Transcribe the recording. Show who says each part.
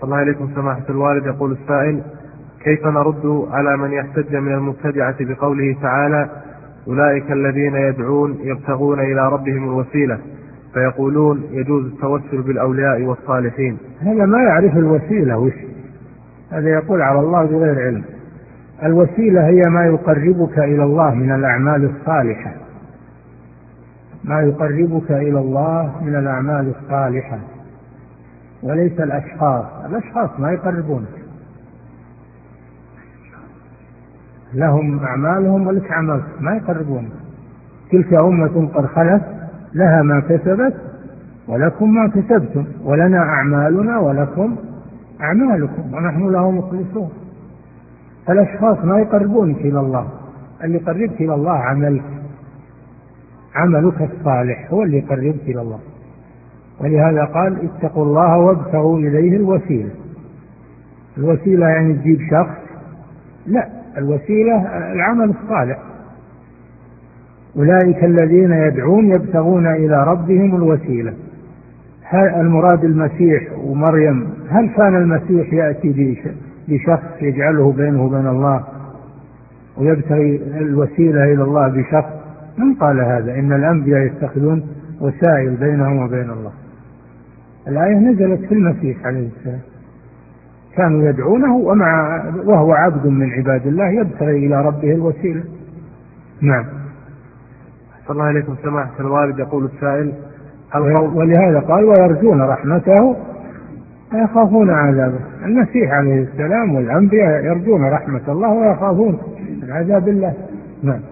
Speaker 1: الله عليكم سماحة الوالد. يقول السائل: كيف نرد على من يحتج من المبتدعة بقوله تعالى: أولئك الذين يدعون يبتغون إلى ربهم الوسيلة، فيقولون يجوز التوسل بالأولياء والصالحين؟
Speaker 2: هذا ما يعرف الوسيلة هذا يقول على الله بغير علم. الوسيلة هي ما يقربك إلى الله من الأعمال الصالحة، ما يقربك إلى الله من الأعمال الصالحة، وليس الأشخاص. الأشخاص ما يقربونك، لهم أعمالهم ولك عملك، ما يقربونك. تلك أمة قد خلت لها ما كسبت ولكم ما كسبتم، ولنا أعمالنا ولكم أعمالكم ونحن له مخلصون. الأشخاص ما يقربونك إلى الله، اللي يقربك إلى الله عملك الصالح هو اللي يقربك إلى الله. ولهذا قال: اتقوا الله وابتغوا إليه الوسيلة. الوسيلة يعني تجيب شخص؟ لا، الوسيلة العمل الصالح. أولئك الذين يدعون يبتغون إلى ربهم الوسيلة. هل المراد المسيح ومريم؟ هل كان المسيح يأتي بشخص يجعله بينه وبين الله ويبتغي الوسيلة إلى الله بشخص؟ من قال هذا؟ إن الأنبياء يتخذون وسائل بينهم وبين الله. الآية نزلت في المسيح عليه السلام، كانوا يدعونه وهو عبد من عباد الله يبتغي إلى ربه الوسيلة. نعم.
Speaker 1: صلى الله عليكم سماحة الوالد. يقول السائل:
Speaker 2: ولهذا قال: ويرجون رحمته ويخافون عذابه. المسيح عليه السلام والأنبياء يرجون رحمة الله ويخافون عذاب الله. نعم.